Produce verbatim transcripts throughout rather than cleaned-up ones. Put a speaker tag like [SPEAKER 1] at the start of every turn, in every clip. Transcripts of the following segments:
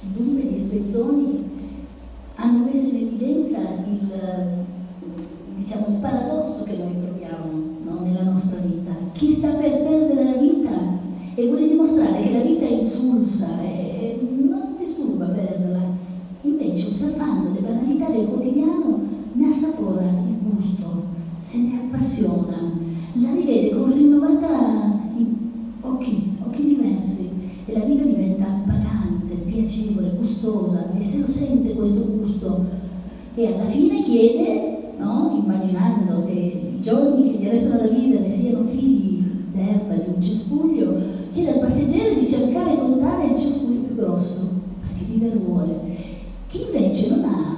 [SPEAKER 1] Dunque gli spezzoni hanno messo in evidenza il, diciamo, il paradosso che noi troviamo, no, nella nostra vita. Chi sta per perdere la vita e vuole dimostrare che la vita è insulsa e non disturba perderla, invece osservando le banalità del quotidiano ne assapora il gusto, se ne appassiona, la rivede con rinnovata occhi, occhi diversi e la vita diventa appagante, piacevole, gustosa, e se lo sente questo gusto e alla fine chiede, no, immaginando che i giorni che gli restano da vivere siano figli d'erba di un cespuglio, chiede al passeggero di cercare con tale il cespuglio più grosso, perché vivere vuole. Chi invece non ha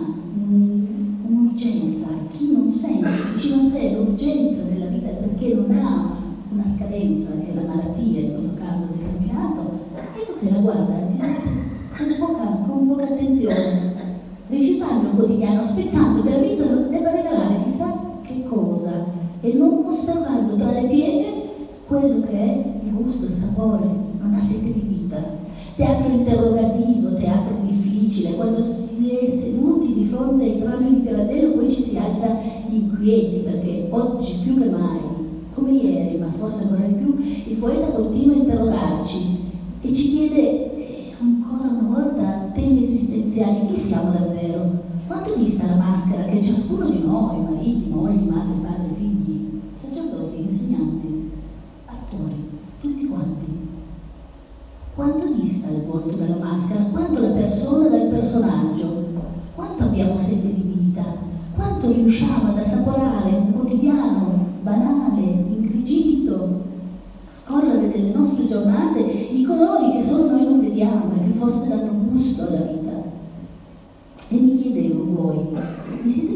[SPEAKER 1] un'urgenza, chi non sente vicino a sé l'urgenza della vita perché non ha una scadenza, che è la malattia in questo caso determinato, ecco che la guarda con poca, con poca attenzione, rifiutando il quotidiano, aspettando che la vita debba regalare chissà che cosa e non osservando tra le pieghe quello che è il gusto, il sapore, non ha sete di vita. Teatro interrogativo, teatro difficile, quando si è seduti di fronte ai brani di Pirandello poi ci si alza inquieti, perché oggi più che mai, come ieri, ma forse ancora di più, il poeta continua a interrogarci e ci chiede eh, ancora una volta temi esistenziali: chi siamo davvero? Quanto dista la maschera che ciascuno di noi, mariti, mogli, madri, padri, figli, sacerdoti, insegnanti, attori, tutti quanti, quanto dista il volto dalla maschera, quanto la persona dal personaggio, quanto abbiamo sete di vita, quanto riusciamo ad assaporare un quotidiano banale, ingrigito, scorrere delle nostre giornate, i colori che solo noi non vediamo e che forse danno gusto alla vita. E mi chiedevo, voi, vi siete